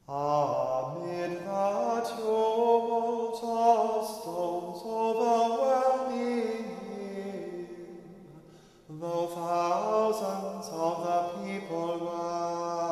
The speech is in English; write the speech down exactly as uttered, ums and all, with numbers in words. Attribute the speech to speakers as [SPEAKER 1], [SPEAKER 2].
[SPEAKER 1] Amid the tumult of stones overwhelming him, though thousands of the people were